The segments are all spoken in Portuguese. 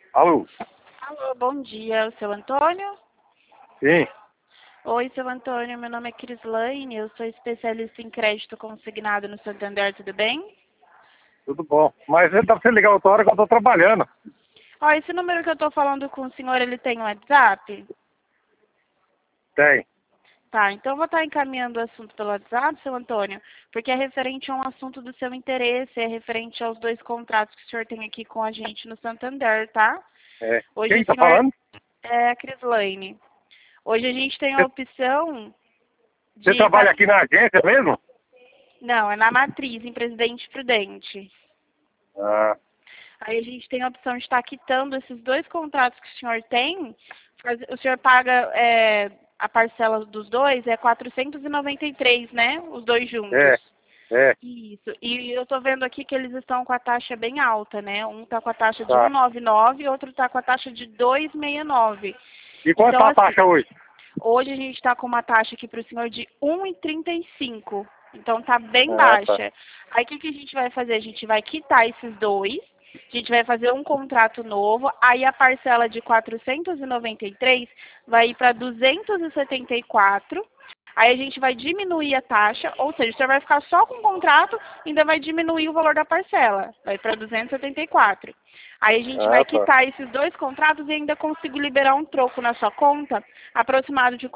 Alô? Alô, bom dia, o seu Antônio? Sim, Oi, seu Antônio, meu nome é Crislaine, eu sou especialista em crédito consignado no Santander, tudo bem? tudo bom. Mas ele deve ser ligar outra hora que eu tô trabalhando. Ó, esse número que eu tô falando com o senhor, ele tem um WhatsApp? Tem. Tá, então eu vou estar encaminhando o assunto pelo WhatsApp, seu Antônio, porque é referente a um assunto do seu interesse, é referente aos dois contratos que o senhor tem aqui com a gente no Santander, tá? É. Hoje Quem o tá senhor falando? é a Crislaine. Hoje a gente tem a Você, opção você de... trabalha aqui na agência mesmo? Não, é na Matriz, em Presidente Prudente. Ah, Aí a gente tem a opção de estar quitando esses dois contratos que o senhor tem. O senhor paga a parcela dos dois, é 493, né? Os dois juntos. é, é, Isso. E eu tô vendo aqui que eles estão com a taxa bem alta, né? Um tá com a taxa de tá. 1,99 e outro tá com a taxa de 2,69. E quanto Então, tá a assim, taxa hoje? hoje a gente está com uma taxa aqui para o senhor de 1,35. Então tá bem Ah, tá. baixa. Aí o que a gente vai fazer? A gente vai quitar esses dois. A gente vai fazer um contrato novo. Aí a parcela de 493 vai ir para 274. Aí a gente vai diminuir a taxa, ou seja, o senhor vai ficar só com o contrato e ainda vai diminuir o valor da parcela. Vai para 274. Aí a gente vai Ah, tá. quitar esses dois contratos e ainda consigo liberar um troco na sua conta aproximado de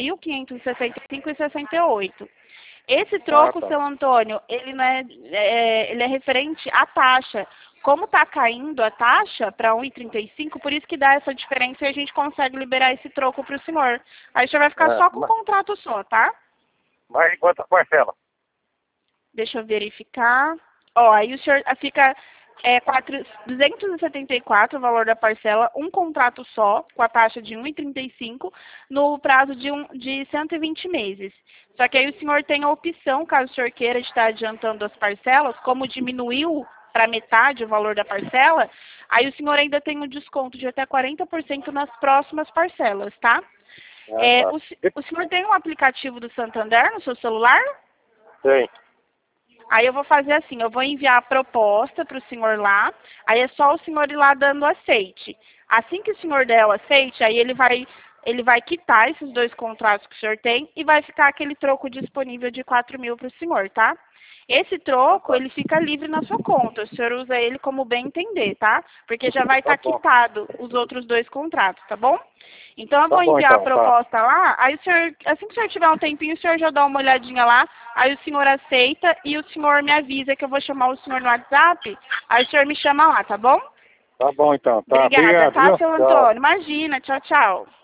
4.565,68. Esse Ah, troco, tá. seu Antônio, ele não ele é referente à taxa. Como está caindo a taxa para 1,35, por isso que dá essa diferença e a gente consegue liberar esse troco para o senhor. Aí o senhor vai ficar Ah, só com o contrato só, tá? mas e quantas parcelas? Deixa eu verificar. Ó, aí o senhor fica 274 o valor da parcela, um contrato só, com a taxa de 1,35, no prazo de 120 meses. Só que aí o senhor tem a opção, caso o senhor queira estar adiantando as parcelas, como diminuiu para metade o valor da parcela, aí o senhor ainda tem um desconto de até 40% nas próximas parcelas, tá? Ah, tá. O senhor tem um aplicativo do Santander no seu celular? Tem. Aí eu vou fazer assim, eu vou enviar a proposta para o senhor lá, aí é só o senhor ir lá dando aceite. Assim que o senhor der o aceite, aí ele vai quitar esses dois contratos que o senhor tem e vai ficar aquele troco disponível de 4.000 para o senhor, tá? Esse Ah, troco, tá. ele fica livre na sua conta, o senhor usa ele como bem entender, tá? Porque já vai Tá estar bom. quitado os outros dois contratos, tá bom? Então eu Tá vou bom enviar a então, tá. proposta lá, aí o senhor, assim que o senhor tiver um tempinho, o senhor já dá uma olhadinha lá, aí o senhor aceita e o senhor me avisa que eu vou chamar o senhor no WhatsApp, aí o senhor me chama lá, tá bom? Tá bom então, tá. Obrigada, Obrigado, tá, viu? seu Tchau. Antônio? Imagina, tchau, tchau.